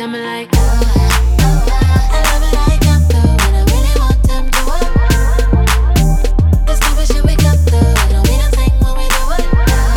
coming like. I love it like after when I really want them to work. This type of shit we got through. It don't mean a thing when we do it.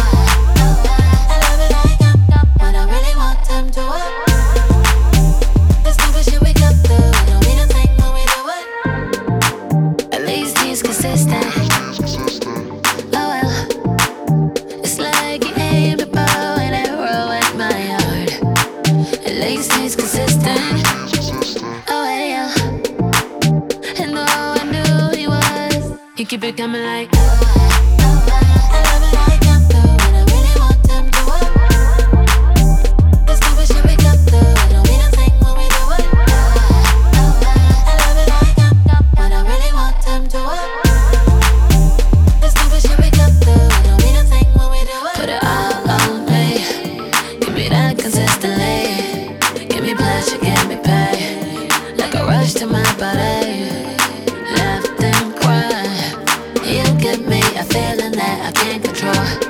I love it like after when I really want them to work. This type of shit we got through. It don't mean a thing when we do it. At least he's consistent. Oh well, it's like he aimed a bow and arrow at my heart. At least he's consistent. Oh yeah, and though I knew he was, he keep it coming like. I love it like after when I really want them to work. This type of shit we got through. It don't mean a thing when we do it. I love it like after when I really want them to work. This type of shit we got through. It don't mean a thing when we do it. Put it all on me. Give me that consistently. Give me pleasure, give me pain. Like a rush to my body. Laughed and cried. You give me a feeling that I can't control.